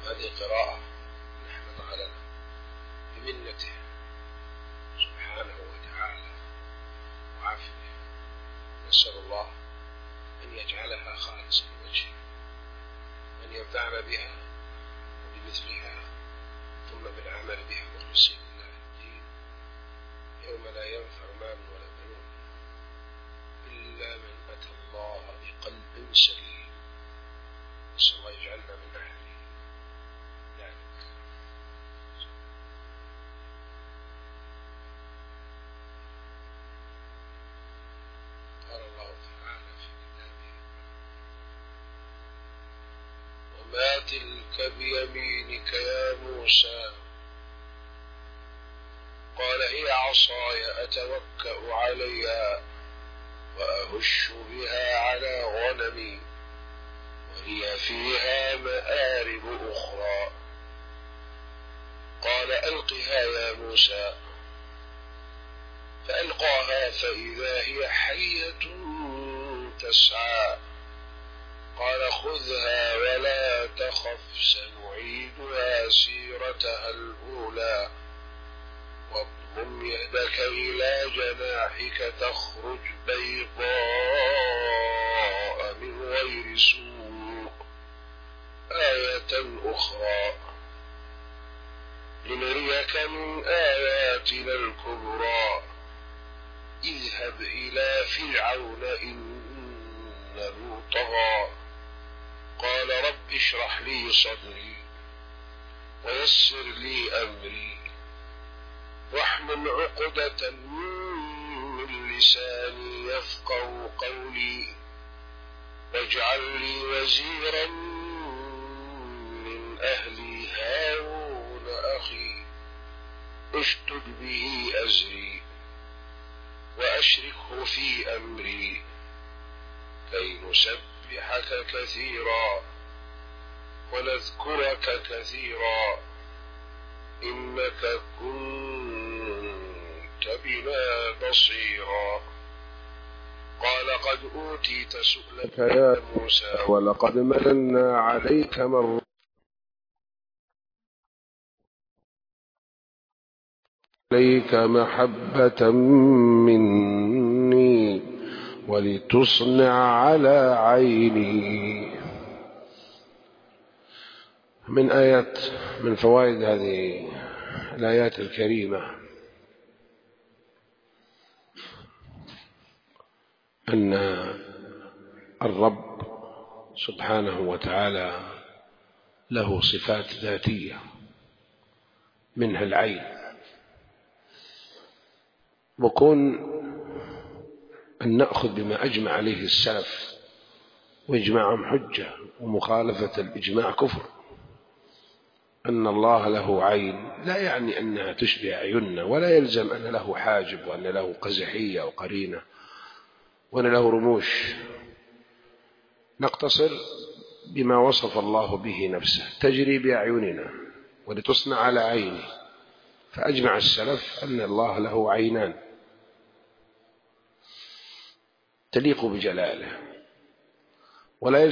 هذه قراءة نحمد على بمنته سبحانه وتعالى وعفوه. نسأل الله أن يجعلها خالصا لوجهه، أن ينفعنا بها وبمثلها ثم بالعمل بها مخلصين لله الدين يوم لا ينفع مال ولا بنون إلا من أتى الله بقلب سليم. نسأل الله يجعلنا من أهله ذلك. قال الله تعالى في كتابه: وما تلك بيمينك يا موسى؟ قال هي عصاي أتوكأ عليها وأهش بها على غنمي ولي فيها مآرب أخرى. قال ألقها يا موسى، فألقاها فإذا هي حية تسعى. قال خذها ولا تخف سنعيدها سيرتها الأولى واضم يدك إلى جناحك تخرج بيضاء من غير سوء آية أخرى لنريك من آياتنا الكبرى. اذهب إلى فرعون إنه طغى. قال رب اشرح لي صدري ويسر لي أمري واحلل عقدة من لساني يفقهوا قولي واجعل لي وزيرا من أهلي هارون أخي اشدد به أزري وأشركه في أمري كي نسبحك كثيرا ونذكرك كثيرا إنك كنت بنا بصيرا. قال قد أوتيت سؤلك يا موسى ولقد مننا عليك مرة عليك محبة مني ولتصنع على عيني. من فوائد هذه الآيات الكريمة أن الرب سبحانه وتعالى له صفات ذاتية منها العين، وكون أن نأخذ بما أجمع عليه السلف وإجماعهم حجة ومخالفة الإجماع كفر. أن الله له عين لا يعني أنها تشبه عيوننا، ولا يلزم أن له حاجب وأن له قزحية أو قرينة وأن له رموش. نقتصر بما وصف الله به نفسه تجري بأعيننا ولتصنع على عيني. فأجمع السلف أن الله له عينان تليق بجلاله، ولا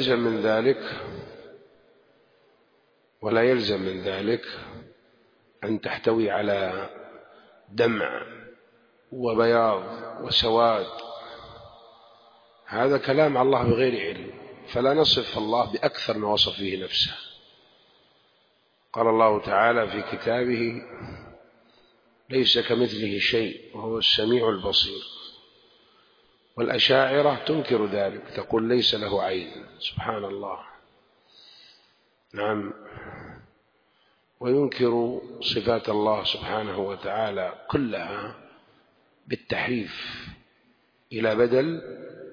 يلزم من ذلك أن تحتوي على دمع وبياض وسواد. هذا كلام الله بغير علم، فلا نصف الله بأكثر ما وصف به نفسه. قال الله تعالى في كتابه: ليس كمثله شيء وهو السميع البصير. والأشاعرة تنكر ذلك، تقول ليس له عين. سبحان الله. نعم، وينكر صفات الله سبحانه وتعالى كلها بالتحريف إلى بدل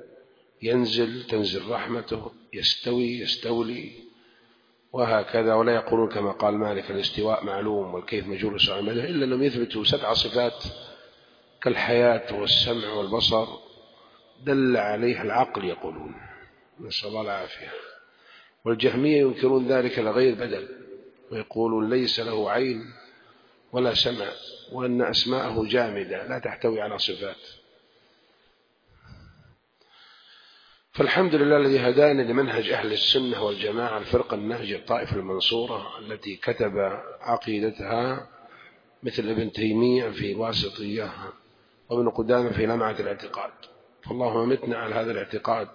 تنزل رحمته، يستولي وهكذا. ولا يقولون كما قال مالك: الاستواء معلوم والكيف مجهول سؤال المدى، إلا أنهم يثبتوا 7 صفات كالحياة والسمع والبصر دل عليها العقل يقولون، نسأل الله العافية. والجهمية ينكرون ذلك لغير بدل، ويقولون ليس له عين ولا سمع، وأن أسماءه جامدة لا تحتوي على صفات. فالحمد لله الذي هدانا لمنهج أهل السنة والجماعة، الفرقة الناجية الطائفة المنصورة التي كتب عقيدتها مثل ابن تيمية في الواسطية وابن قدامة في لمعة الاعتقاد. فاللهم متنا على هذا الاعتقاد.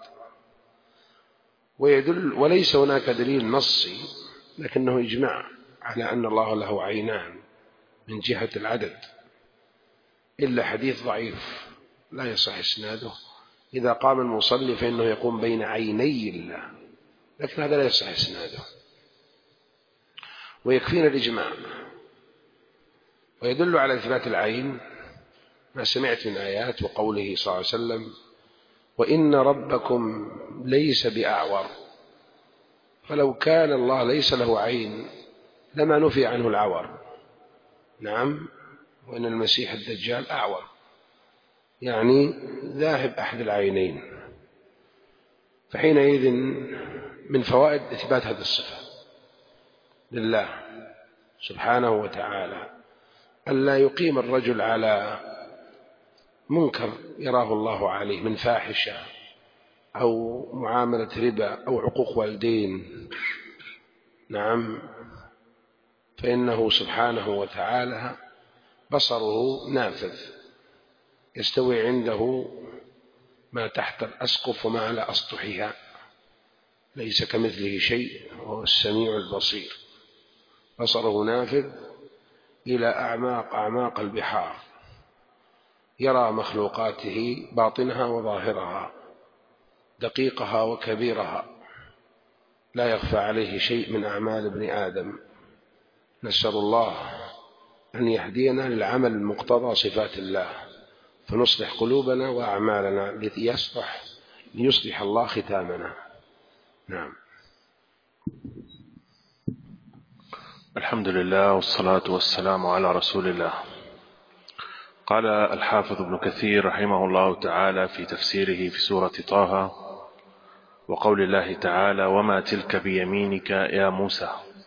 ويدل، وليس هناك دليل نصي لكنه إجماع على أن الله له عينان من جهة العدد، إلا حديث ضعيف لا يصح إسناده إذا قام المصلي فإنه يقوم بين عيني الله، لكن هذا لا يصح إسناده. ويكفينا الإجماع. ويدل على إثبات العين ما سمعت من آيات وقوله صلى الله عليه وسلم: وإن ربكم ليس بأعور. فلو كان الله ليس له عين لما نفي عنه العور. نعم، وإن المسيح الدجال أعور، يعني ذاهب أحد العينين. فحينئذ من فوائد إثبات هذه الصفة لله سبحانه وتعالى ألا يقيم الرجل على منكر يراه الله عليه من فاحشة أو معاملة ربا أو عقوق والدين. نعم، فإنه سبحانه وتعالى بصره نافذ، يستوي عنده ما تحت الأسقف وما على أسطحها، ليس كمثله شيء وهو السميع البصير. بصره نافذ إلى أعماق البحار، يرى مخلوقاته باطنها وظاهرها، دقيقها وكبيرها، لا يخفى عليه شيء من أعمال ابن آدم. نسأل الله أن يهدينا للعمل المقتضى صفات الله، فنصلح قلوبنا وأعمالنا ليصلح الله ختامنا. نعم. الحمد لله والصلاة والسلام على رسول الله. قال الحافظ ابن كثير رحمه الله تعالى في تفسيره في سورة طه: وقول الله تعالى: وما تلك بيمينك يا موسى.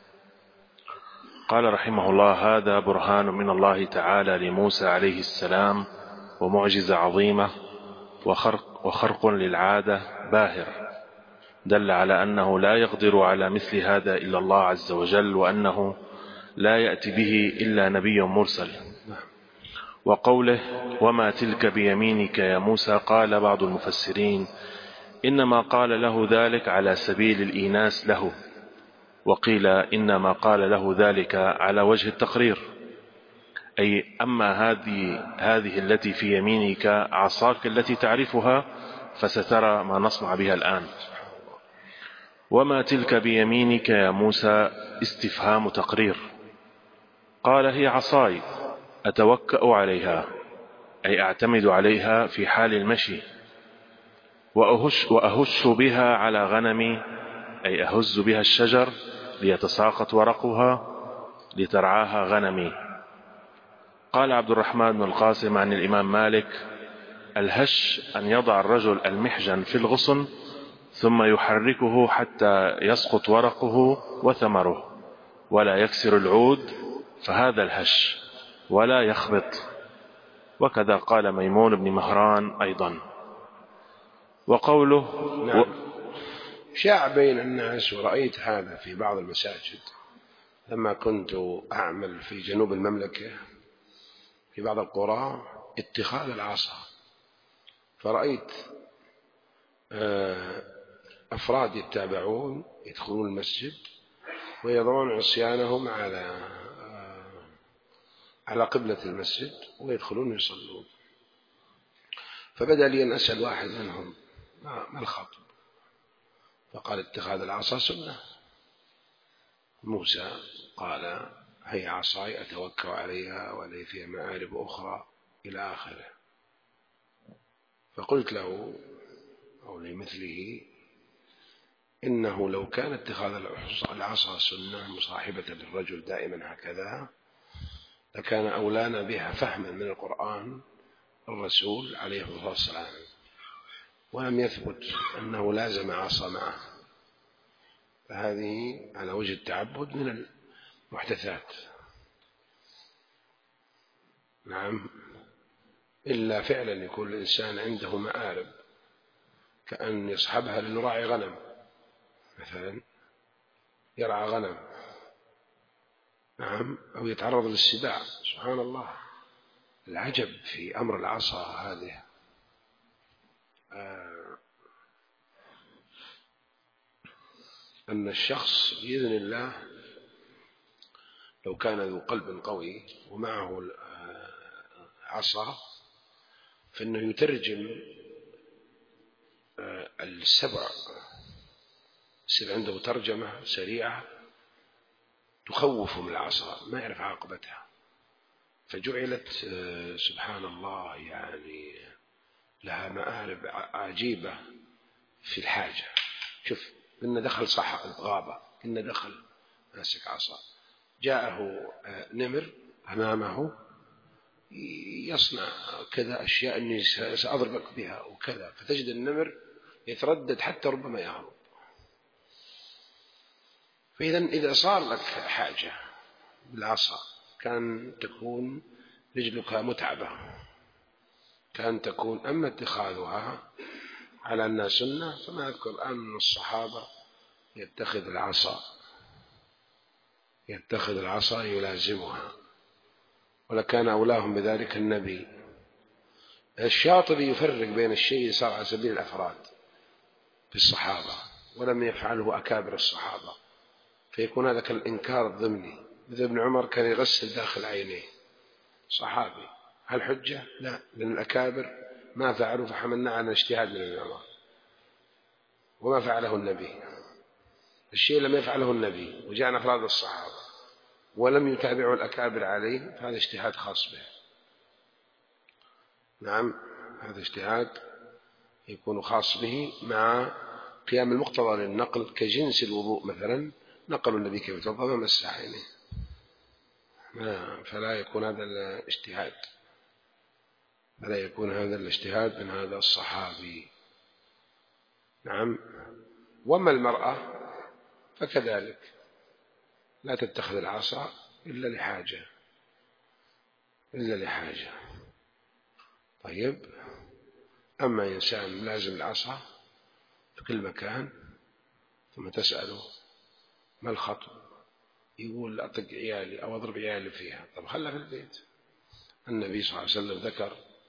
قال رحمه الله: هذا برهان من الله تعالى لموسى عليه السلام، ومعجزة عظيمة، وخرق للعادة باهر، دل على أنه لا يقدر على مثل هذا إلا الله عز وجل، وأنه لا يأتي به إلا نبي مرسل. وقوله: وما تلك بيمينك يا موسى، قال بعض المفسرين: إنما قال له ذلك على سبيل الإيناس له، وقيل إنما قال له ذلك على وجه التقرير، أي أما هذه التي في يمينك عصاك التي تعرفها، فسترى ما نصنع بها الآن. وما تلك بيمينك يا موسى استفهام تقرير. قال: هي عصاي أتوكأ عليها، أي أعتمد عليها في حال المشي، وأهش بها على غنمي، أي أهز بها الشجر ليتساقط ورقها لترعاها غنمي. قال عبد الرحمن بن القاسم عن الإمام مالك: الهش أن يضع الرجل المحجن في الغصن ثم يحركه حتى يسقط ورقه وثمره ولا يكسر العود، فهذا الهش، ولا يخبط. وكذا قال ميمون بن مهران أيضا. وقوله: نعم. شاع بين الناس، ورأيت هذا في بعض المساجد لما كنت أعمل في جنوب المملكة في بعض القرى، اتخاذ العصا. فرأيت أفراد يتابعون يدخلون المسجد ويضعون عصيانهم على قبلة المسجد ويدخلون يصلون. فبدأ لي أن أسأل واحد منهم: ما الخطب؟ فقال: اتخاذ العصا سنة. موسى قال: هي عصاي أتوكأ عليها ولي فيها مآرب أخرى إلى آخره. فقلت له أو لمثله: إنه لو كان اتخاذ العصا سنة مصاحبة للرجل دائما هكذا لكان أولانا بها فهما من القرآن الرسول عليه الصلاة والسلام، ولم يثبت أنه لازم عصا معه. فهذه على وجه التعبد من المحدثات. نعم، إلا فعلا يكون الإنسان عنده مآرب كأن يصحبها لأنه راعي غنم مثلا، يرعى غنم، نعم، أو يتعرض للسباع. سبحان الله، العجب في أمر العصا هذه. أن الشخص بإذن الله لو كان ذو قلب قوي ومعه عصا، فإنه يترجم السبع، يصير عنده ترجمة سريعة تخوف من العصا، ما يعرف عاقبتها. فجعلت سبحان الله يعني لها مآرب عجيبة في الحاجة. شوف، إن دخل صح غابة، إن دخل ماسك عصا، جاءه نمر أمامه يصنع كذا أشياء أني سأضربك بها وكذا، فتجد النمر يتردد حتى ربما يهرب. فإذا إذا صار لك حاجة بالعصا كان تكون رجلك متعبة، كان تكون، أما اتخاذها على أنها سنة فما أذكر الآن من الصحابة يتخذ العصا يلازمها، ولكان أولاهم بذلك النبي. الشاطبي يفرق بين الشيء صار على سبيل الأفراد في الصحابة ولم يفعله أكابر الصحابة، فيكون هذا كالإنكار الضمني. مثل ابن عمر كان يغسل داخل عينيه، صحابي، هل حجة؟ لا، لأن الأكابر ما فعلوا، فحملنا على اجتهاد من ابن عمر، وما فعله النبي. الشيء لم يفعله النبي وجاءنا أفراد الصحابة ولم يتابعوا الأكابر عليه، فهذا اجتهاد خاص به. نعم، هذا اجتهاد يكون خاص به مع قيام المقتضى للنقل، كجنس الوضوء مثلا، نقلوا النبي كيف يتوضأ ما مسح عينيه، فلا يكون هذا الاجتهاد، فلا يكون هذا الاجتهاد من هذا الصحابي. نعم. وما المرأة فكذلك لا تتخذ العصا إلا لحاجة. طيب، أما إنسان لازم العصا في كل مكان ثم تسأله ما الخطب، يقول أطق عيالي أو أضرب عيالي فيها. طب خلها في البيت. النبي صلى الله عليه وسلم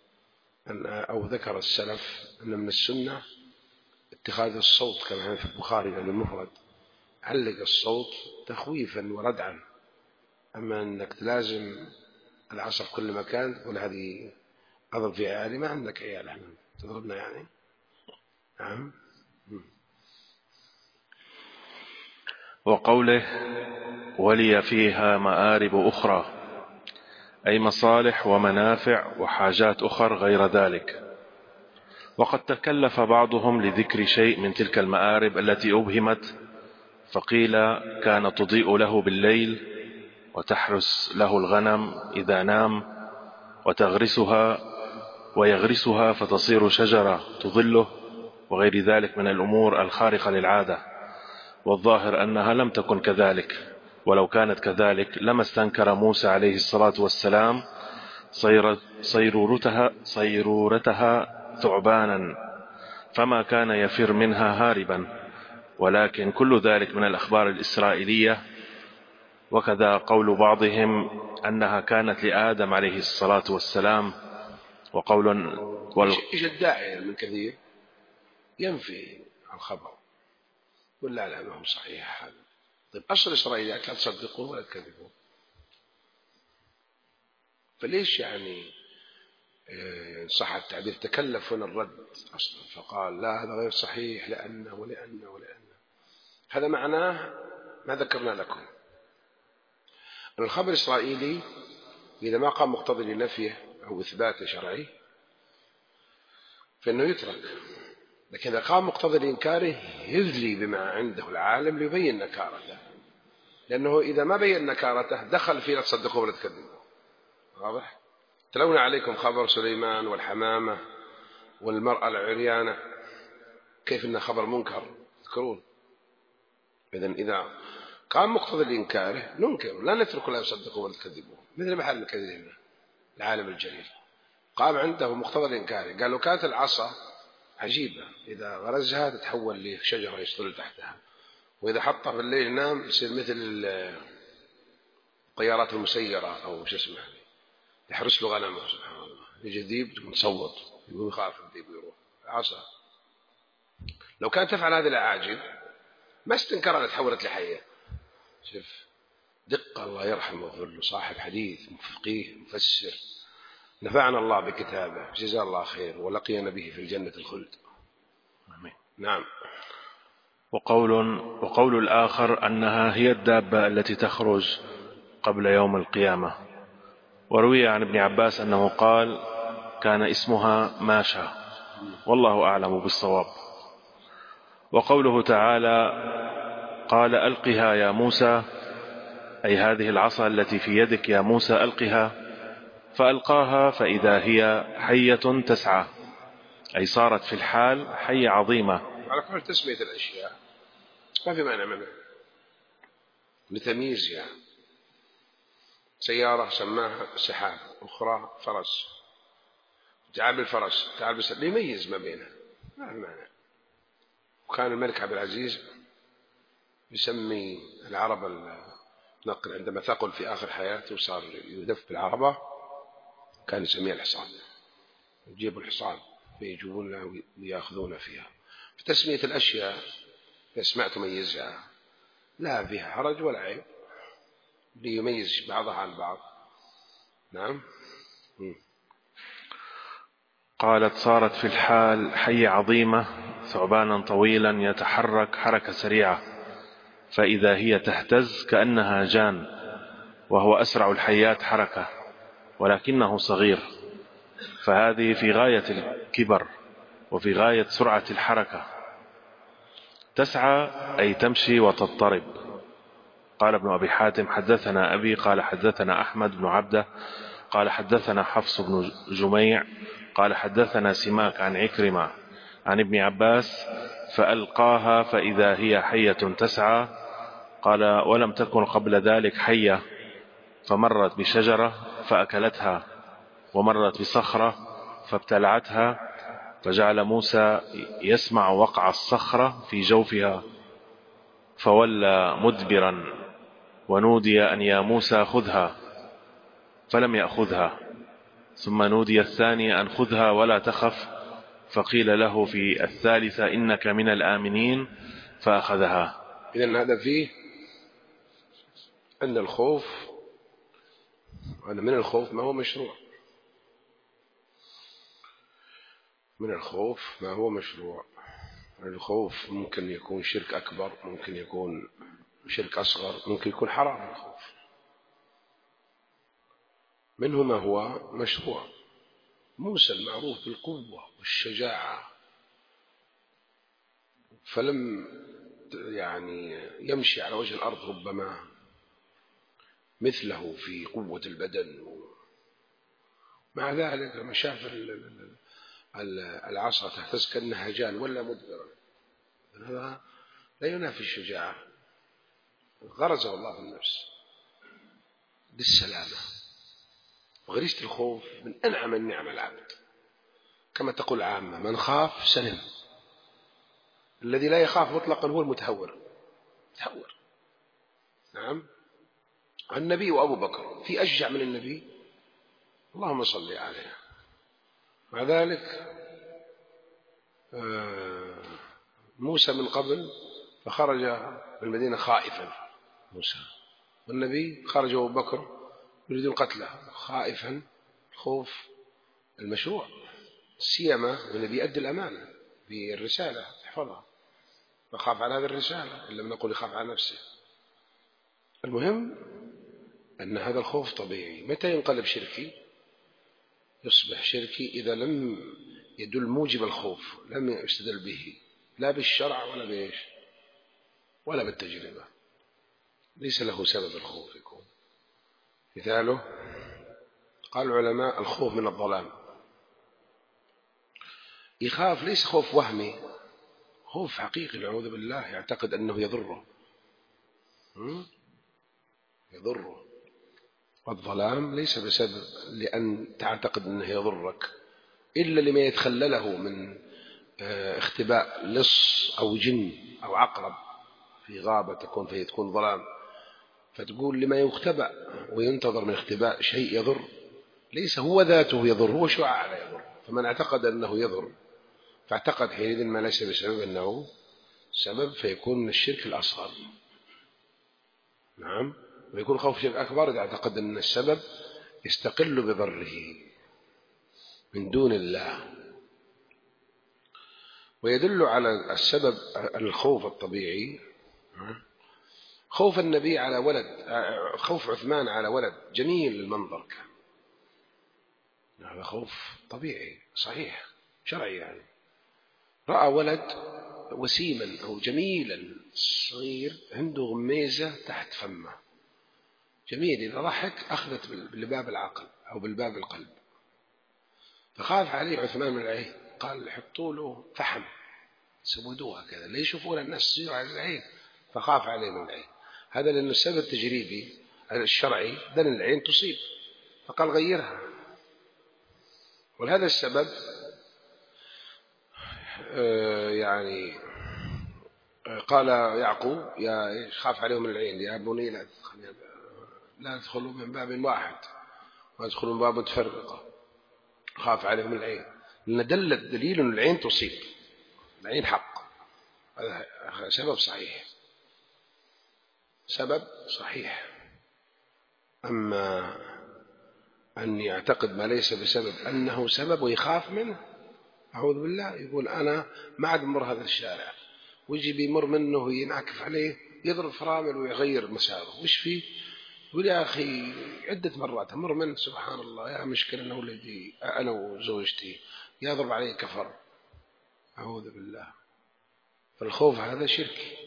ذكر السلف أن من السنة اتخاذ الصوت، كما في البخاري عن المفرد، علق الصوت تخويفا وردعا. أما أنك تلازم العصا في كل مكان تقول هذه أضرب في عيالي، ما عندك عيال احنا تضربنا يعني. نعم. وقوله ولي فيها مآرب أخرى، أي مصالح ومنافع وحاجات أخر غير ذلك. وقد تكلف بعضهم لذكر شيء من تلك المآرب التي أبهمت، فقيل كان تضيء له بالليل، وتحرس له الغنم إذا نام، ويغرسها فتصير شجرة تظله، وغير ذلك من الأمور الخارقة للعادة. والظاهر أنها لم تكن كذلك، ولو كانت كذلك لما استنكر موسى عليه الصلاة والسلام صيرورتها ثعبانا، فما كان يفر منها هاربا. ولكن كل ذلك من الأخبار الإسرائيلية. وكذا قول بعضهم أنها كانت لآدم عليه الصلاة والسلام. إيش الداعي من كثير ينفي الخبر ولا لا، ما هو صحيح هذا. طيب، أصل إسرائيليات لا تصدقوه ولا تكذبوه، فليش يعني صح التعبير تكلف هنا الرد أصلا، فقال لا هذا غير صحيح لأنه. هذا معناه ما ذكرنا لكم أن الخبر الإسرائيلي إذا ما قام مقتضي لنفيه أو إثباته شرعي فإنه يترك، لكن إذا قام مقتضي لإنكاره يذلي بما عنده العالم ليبين نكارته، لأنه إذا ما بين نكارته دخل فيه لا تصدقوا ولا تكذبوا. واضح؟ تلونا عليكم خبر سليمان والحمامة والمرأة العريانة، كيف إنه خبر منكر تذكرون. إذن إذا قام مقتضى لإنكاره ننكر، لا نترك لا يصدقوا ولا تكذبوا. مثل محل الكذب العالم الجليل قام عنده مقتضى الإنكار، قال لو كانت العصا عجيبة، إذا غرزها تتحول لشجرة يستظل تحتها، وإذا حطها في الليل ينام يصير مثل الطيارات المسيرة أو شو اسمه، يحرس له غنمه. سبحان الله، يجي الذيب متصوت يقول يخاف الذيب ويروح عصا. لو كانت تفعل هذه الأعاجيب ما استنكر أنها تحولت لحية. شوف دقة، الله يرحمه ويغفر له، صاحب حديث فقيه مفسر، نفعنا الله بكتابه جزاه الله خير، ولقينا به في الجنة الخلد. آمين. نعم. وقول الآخر أنها هي الدابة التي تخرج قبل يوم القيامة. وروي عن ابن عباس أنه قال كان اسمها ماشى، والله أعلم بالصواب. وقوله تعالى قال ألقها يا موسى، أي هذه العصا التي في يدك يا موسى ألقها، فألقاها فإذا هي حية تسعى، أي صارت في الحال حية عظيمة. على كل تسمية الأشياء ما في معنى منه لتمييز، يعني سيارة سماها سحاب، أخرى فرس، تعال بالفرس تعال بالسحاب، ليميز ما بينها، ما في معنى. وكان الملك عبد العزيز يسمي العرب النقل عندما ثقل في آخر حياته وصار يدف بالعربة، كان يسميها الحصان، يجيبوا الحصان فيجيبون له ويأخذون فيها. في تسمية الأشياء أسماء تميزها لا فيها حرج ولا عيب، ليميز بعضها عن بعض. نعم. قالت صارت في الحال حية عظيمة، ثعبانا طويلا يتحرك حركة سريعة، فإذا هي تهتز كأنها جان، وهو أسرع الحيات حركة ولكنه صغير، فهذه في غاية الكبر وفي غاية سرعة الحركة. تسعى أي تمشي وتضطرب. قال ابن أبي حاتم حدثنا أبي قال حدثنا أحمد بن عبده قال حدثنا حفص بن جميع قال حدثنا سماك عن عكرمة عن ابن عباس فألقاها فإذا هي حية تسعى. قال ولم تكن قبل ذلك حية، فمرت بشجرة فأكلتها، ومرت بصخرة فابتلعتها، فجعل موسى يسمع وقع الصخرة في جوفها، فولى مدبرا، ونودي أن يا موسى خذها، فلم يأخذها، ثم نودي الثاني أن خذها ولا تخف، فقيل له في الثالثة إنك من الآمنين، فأخذها. إذن هذا فيه أن الخوف، هذا من الخوف ما هو مشروع، من الخوف ما هو مشروع. الخوف ممكن يكون شرك أكبر، ممكن يكون شرك أصغر، ممكن يكون حرام. الخوف منه ما هو مشروع. موسى المعروف بالقوة والشجاعة، فلم يعني يمشي على وجه الأرض ربما مثله في قوة البدن، مع ذلك لما شاف العصا تهتز كأنها جان ولا مدبرا، هذا لا ينافي الشجاعة، غرزه الله في النفس بالسلامة. وغريزة الخوف من أنعم النعم العبد، كما تقول عامة من خاف سلم. الذي لا يخاف مطلقا هو المتهور. متهور. نعم. النبي وأبو بكر في أشجع من النبي؟ اللهم صل عليه. مع ذلك موسى من قبل فخرج من المدينة خائفا موسى، والنبي خرج أبو بكر يريدون قتله خائفا، خوف المشروع، سيما الذي يؤدي الأمانة بالرسالة يحفظها، فخاف على هذه الرسالة، إن لم نقل يخاف على نفسه. المهم أن هذا الخوف طبيعي. متى ينقلب شركي؟ يصبح شركي إذا لم يدل موجب الخوف، لم يستدل به لا بالشرع ولا بإيش ولا بالتجربة، ليس له سبب الخوف يكون. مثاله قال العلماء الخوف من الظلام. يخاف ليس خوف وهمي، خوف حقيقي نعوذ بالله، يعتقد أنه يضره. يضره. والظلام ليس بسبب لأن تعتقد أنه يضرك، إلا لما يتخلله من اختباء لص أو جن أو عقرب في غابة تكون ظلام، فتقول لما يختبأ وينتظر من اختباء شيء يضر، ليس هو ذاته يضر، هو شعاع لا يضر. فمن اعتقد أنه يضر فاعتقد حينئذ ما ليس بسبب أنه سبب، فيكون من الشرك الأصغر. نعم. ويكون خوف شرك أكبر إذا اعتقد أن السبب يستقل بضره من دون الله. ويدل على السبب الخوف الطبيعي خوف النبي على ولد، خوف عثمان على ولد جميل المنظر، هذا خوف طبيعي صحيح شرعي، يعني رأى ولد وسيما أو جميلا صغير عنده غميزة تحت فمه جميل، إذا ضحك أخذت بالباب العقل أو بالباب القلب، فخاف عليه عثمان من العين، قال حطوا له فحم سودوها كذا لا يشوفون الناس تصير على العين، فخاف عليه من العين. هذا لأن السبب التجريبي الشرعي دن العين تصيب، فقال غيرها. ولهذا السبب يعني قال يعقوب يا خاف عليهم من العين يا بني لا تدخلوا من باب واحد وادخلوا من باب متفرقة، خاف عليهم من العين، لأن دليل أن العين تصيب، العين حق، هذا سبب صحيح، سبب صحيح. أما أن يعتقد ما ليس بسبب أنه سبب ويخاف منه، أعوذ بالله، يقول أنا ما عاد مر هذا الشارع ويجي بيمر منه وينعكف عليه يضرب فرامل ويغير مساره، وش فيه؟ يقول يا أخي عدة مرات أمر منه سبحان الله، يا مشكلة أنا ولدي أنا وزوجتي يضرب عليه كفر، أعوذ بالله. فالخوف هذا شرك.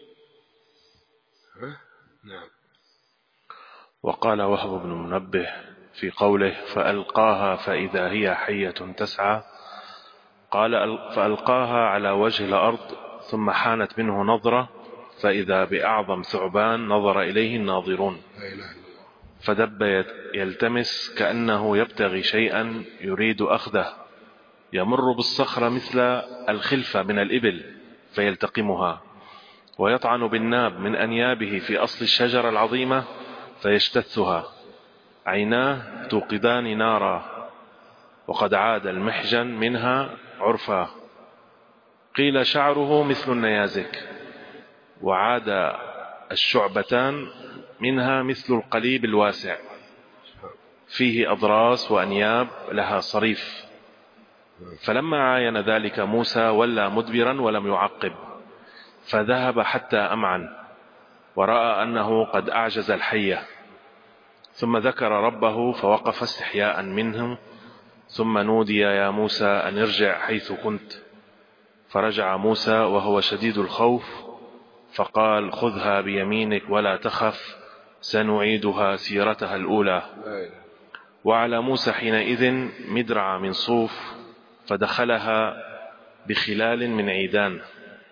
نعم. وقال وهب بن منبه في قوله فألقاها فإذا هي حية تسعى، قال فألقاها على وجه الأرض ثم حانت منه نظرة فإذا بأعظم ثعبان نظر إليه الناظرون، فدب يلتمس كأنه يبتغي شيئا يريد أخذه، يمر بالصخرة مثل الخلفة من الإبل فيلتقمها، ويطعن بالناب من أنيابه في أصل الشجرة العظيمة فيجتثها، عيناه توقدان نارا، وقد عاد المحجن منها عرفا، قيل شعره مثل النيازك، وعاد الشعبتان منها مثل القليب الواسع، فيه أضراس وأنياب لها صريف. فلما عاين ذلك موسى ولى مدبرا ولم يعقب، فذهب حتى أمعن ورأى أنه قد أعجز الحية، ثم ذكر ربه فوقف استحياء منهم، ثم نودي يا موسى أن ارجع حيث كنت، فرجع موسى وهو شديد الخوف، فقال خذها بيمينك ولا تخف سنعيدها سيرتها الأولى. وعلى موسى حينئذ مدرع من صوف فدخلها بخلال من عيدان،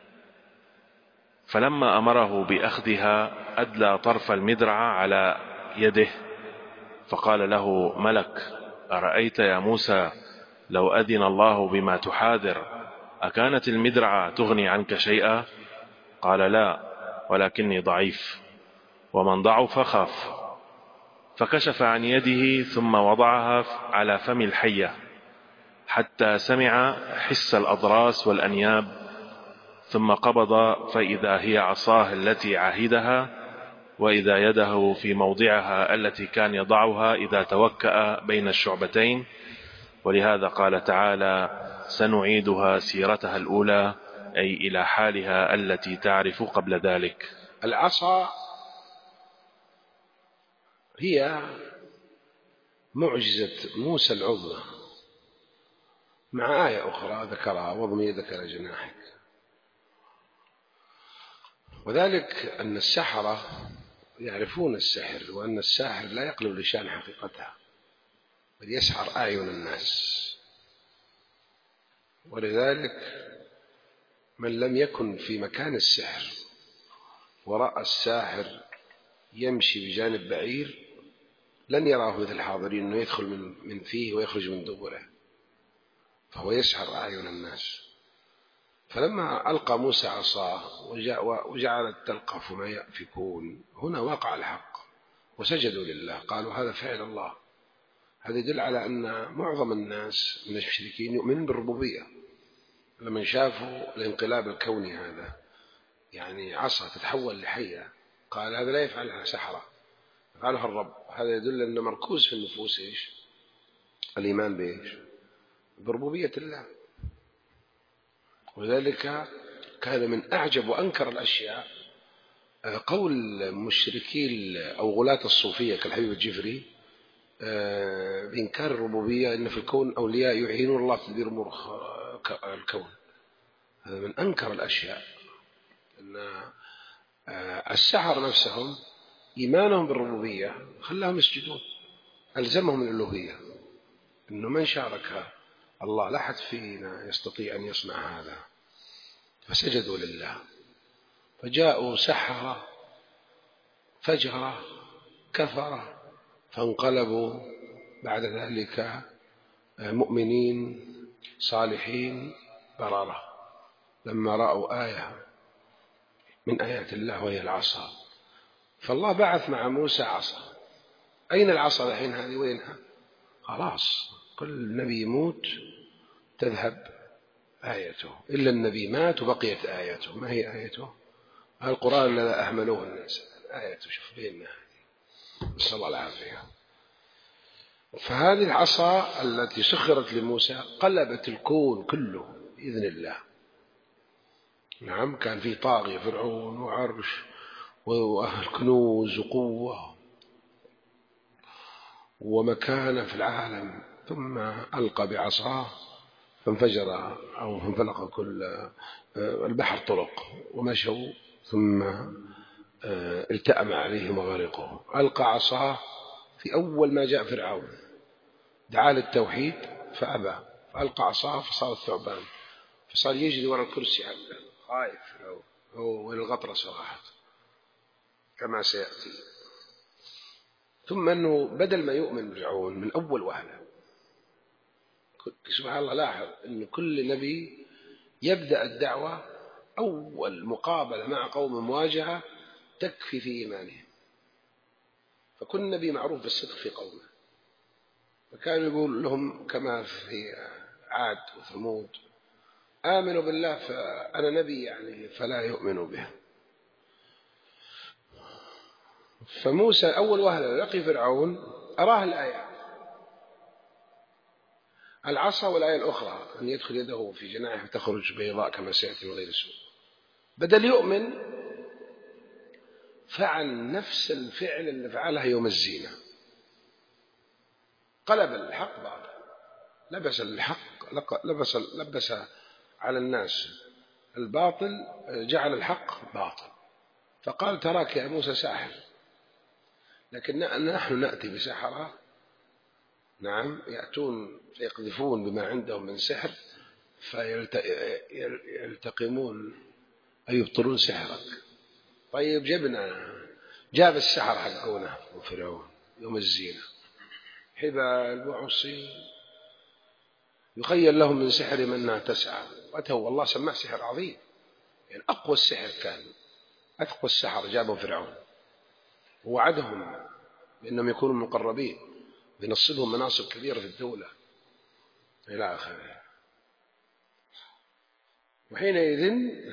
فلما أمره بأخذها أدلى طرف المدرعة على يده، فقال له ملك أرأيت يا موسى لو أذن الله بما تحاذر أكانت المدرعة تغني عنك شيئا؟ قال لا ولكني ضعيف ومن ضعف خاف. فكشف عن يده ثم وضعها على فم الحية حتى سمع حس الأضراس والأنياب، ثم قبض فإذا هي عصاه التي عهدها، وإذا يده في موضعها التي كان يضعها إذا توكأ بين الشعبتين. ولهذا قال تعالى سنعيدها سيرتها الأولى، أي إلى حالها التي تعرف قبل ذلك. العصا هي معجزة موسى العظمى، مع آية أخرى ذكرها واضم يدك على جناحك، وذلك أن السحرة يعرفون السحر، وأن الساحر لا يقلب لشان حقيقتها بل يسحر أعين الناس. ولذلك من لم يكن في مكان السحر ورأى الساحر يمشي بجانب بعير لن يراه مثل الحاضرين، أنه يدخل من فيه ويخرج من دبره، فهو يسحر أعين الناس. فلما ألقى موسى عصاه وجعلت تلقف ما يأفكون، هنا وقع الحق وسجدوا لله، قالوا هذا فعل الله. هذا يدل على أن معظم الناس من المشركين يؤمنون بالربوبية. لما شافوا الانقلاب الكوني هذا، يعني عصا تتحول لحية، قال هذا لا يفعلها سحرة، يفعلها الرب. هذا يدل أن مركوز في النفوس إيش؟ الإيمان بإيش؟ بربوبية الله. وذلك كان من أعجب وأنكر الأشياء قول مشركي أو غلاة الصوفية كالحبيب الجفري بإنكار الربوبية، إن في الكون أولياء يعينون الله في تدبير أمور الكون. هذا من أنكر الأشياء. أن السحر نفسهم إيمانهم بالربوبية خلاهم يسجدون، ألزمهم الألوهية، إنه من شارك الله لا أحد فينا يستطيع أن يصنع هذا، فسجدوا لله. فجاءوا سحرة فجرة كفرة، فانقلبوا بعد ذلك مؤمنين صالحين بررة لما رأوا آية من آيات الله وهي العصا. فالله بعث مع موسى عصا. أين العصا الحين هذه؟ وينها؟ خلاص كل نبي يموت تذهب آيته، إلا النبي مات وبقيت آيته. ما هي آيته؟ القرآن الذي أهملوه الناس. آيته شوف بيننا هذه، نسأل الله العافية. فهذه العصا التي سخرت لموسى قلبت الكون كله بإذن الله. نعم، كان في طاغية فرعون وعرش وأهل كنوز وقوة ومكانة في العالم، ثم ألقى بعصاه فانفجر أو فانفلق كل البحر طرق ومشوا، ثم التأم عليهم وغرقوا. ألقى عصاه في أول ما جاء فرعون، دعا للتوحيد فأبى، فألقى عصاه فصار الثعبان، فصار يجري وراء الكرسي حقه خايف هو الغطرة صراحة كما سيأتي. ثم أنه بدل ما يؤمن فرعون من أول وهلة، سبحان الله، لاحظ أن كل نبي يبدأ الدعوة أول مقابلة مع قوم مواجهة تكفي في إيمانهم. فكل نبي معروف بالصدق في قومه، فكان يقول لهم كما في عاد وثمود آمنوا بالله فأنا نبي يعني فلا يؤمنوا به. فموسى أول وهلة لقي فرعون أراه الآية العصا، والآية الأخرى أن يدخل يده في جناحه فتخرج بيضاء كما سيأتي من غير سوء. بدل يؤمن فعل نفس الفعل اللي فعلها يوم الزينة، قلب الحق باطل، لبس الحق لبس على الناس الباطل، جعل الحق باطل. فقال تراك يا موسى ساحر، لكن نحن نأتي بسحرة، نعم، يأتون فيقذفون بما عندهم من سحر فيلتقمون أي يبطلون سحرك. طيب جاب السحر حقونه وفرعون يوم الزينة، حبال وعصي، يخيل لهم من سحرهم أنها تسعى، وأتوا والله سماه سحر عظيم، يعني أقوى السحر كان، أقوى السحر جابوا فرعون، ووعدهم بأنهم يكونوا مقربين بنصبهم مناصب كبيرة في الدولة إلى آخره. وحينئذ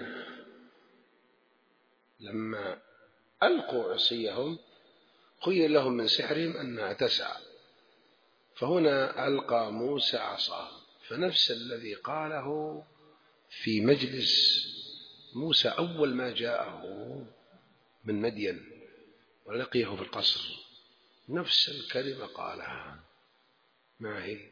لما ألقوا عصيهم خيل لهم من سحرهم أنها تسعى. فهنا ألقى موسى عصاه، فنفس الذي قاله في مجلس موسى أول ما جاءه من مدين ولقيه في القصر، نفس الكلمة قالها. ما هي؟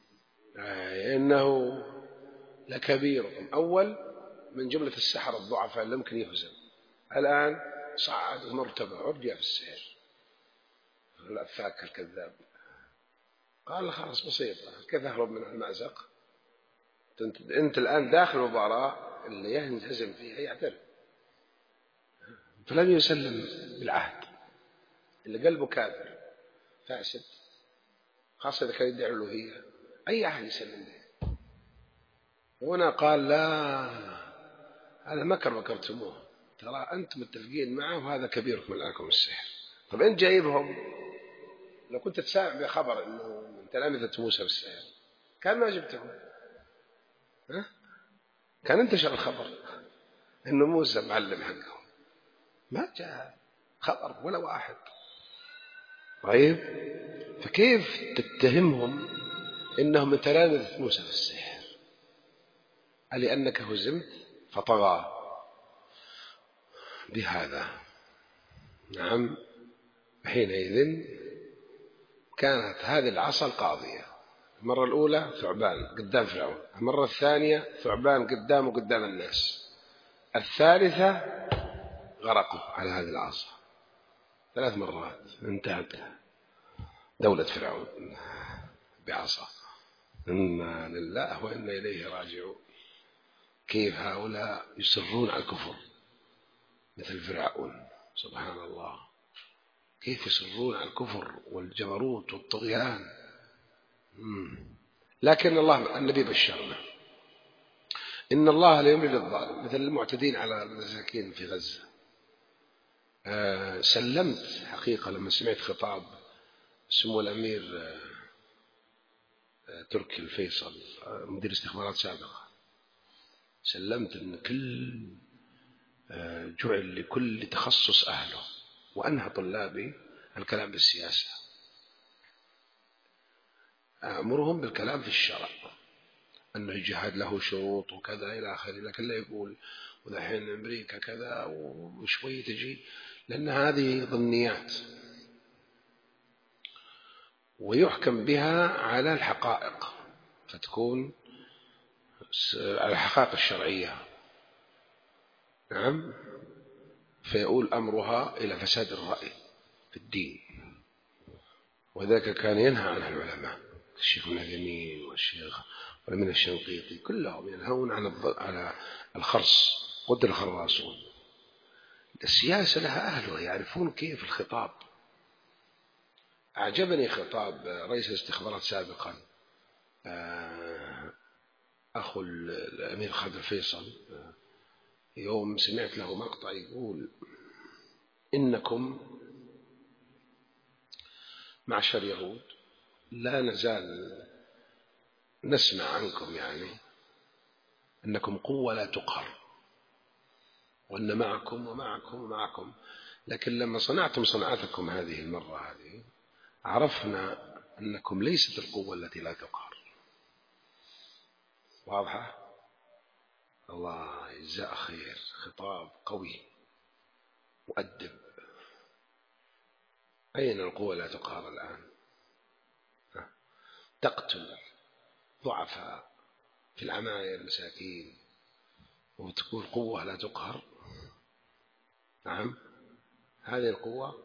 إنه لكبيركم. أول من جملة السحر الضعفاء لم يمكن يهزم، الآن صعد مرتبة عليا في السحر، الأفاك الكذاب. قال خلاص بسيطة، كيف أهرب من المأزق؟ أنت الآن داخل المباراة اللي ينهزم فيها يعترف. فلم يسلم بالعهد، اللي قلبه كافر فاسد، خاصة إذا كان يدعي الألوهية، أي أحد يسلم به. هنا قال لا، هذا مكر مكرتموه، ترى أنتم متفقين معه وهذا كبيركم الآنكم السحر. طب أنت جايبهم، لو كنت تسامع بخبر أنه من تلامذة موسى بالسحر كان ما جبتهم، كان انتشر الخبر أنه موسى معلم حقهم، ما جاء خبر ولا واحد. طيب فكيف تتهمهم إنهم من تلامذة موسى في السحر؟ لأنك هزمت فطغى بهذا. نعم. حينئذ كانت هذه العصا القاضية. المرة الأولى ثعبان قدام فرعون، المرة الثانية ثعبان قدامه قدام الناس، الثالثة غرقوا على هذه العصا 3 مرات. انتهت دولة فرعون بعصا. إنا لله وإنا إليه راجعون. كيف هؤلاء يصرون على الكفر مثل فرعون؟ سبحان الله، كيف يصرون على الكفر والجبروت والطغيان. لكن الله النبي بشرنا إن الله لا يملي للظالم، مثل المعتدين على المساكين في غزة. سلمت حقيقة لما سمعت خطاب سمو الأمير تركي الفيصل مدير استخبارات سابقة، سلمت أن كل جعل لكل تخصص أهله، وأنهى طلابي الكلام بالسياسة، أمرهم بالكلام في الشرع، أن الجهاد له شروط وكذا إلى آخره، لكن لا يقول ودحين أمريكا كذا وشوي تجي، لأن هذه ضمنيات ويحكم بها على الحقائق، فتكون على الحقائق الشرعية. نعم. فيؤول أمرها إلى فساد الرأي في الدين، وذاك كان ينهى عنه العلماء، الشيخ ابن عثيمين والشيخ والأمين الشنقيطي كلهم ينهون على الخرص، قدر الخراصون. السياسة لها أهلها يعرفون كيف الخطاب. أعجبني خطاب رئيس الاستخبارات سابقا أخو الأمير خالد الفيصل، يوم سمعت له مقطع يقول: إنكم معشر يهود لا نزال نسمع عنكم يعني أنكم قوة لا تقهر، وأن معكم ومعكم ومعكم، لكن لما صنعتم صنعتكم هذه المرة هذه عرفنا أنكم ليست القوة التي لا تقهر. واضحة؟ الله يجزاه خير، خطاب قوي مؤدب. أين القوة لا تقهر الآن؟ تقتل ضعفاء في العماير المساكين وتكون قوة لا تقهر. نعم. هذه القوة،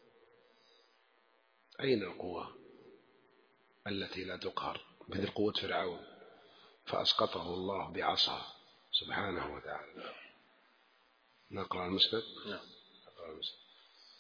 أين القوة التي لا تقهر؟ مثل قوة فرعون فأسقطه الله بعصا سبحانه وتعالى. نقرأ المسند. نعم. نقرأ المسند.